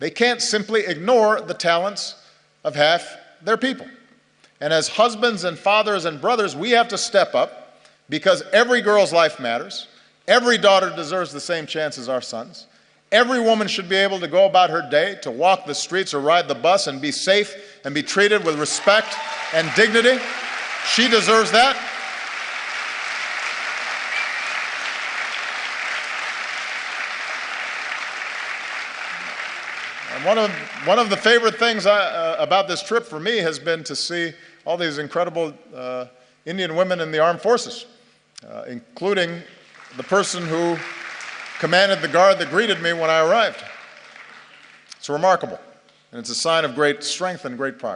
They can't simply ignore the talents of half their people. And as husbands and fathers and brothers, we have to step up, because every girl's life matters. Every daughter deserves the same chance as our sons. Every woman should be able to go about her day, to walk the streets or ride the bus and be safe and be treated with respect and dignity. She deserves that. And one of the favorite things about this trip for me has been to see all these incredible Indian women in the armed forces, including the person who commanded the guard that greeted me when I arrived. It's remarkable, and it's a sign of great strength and great progress.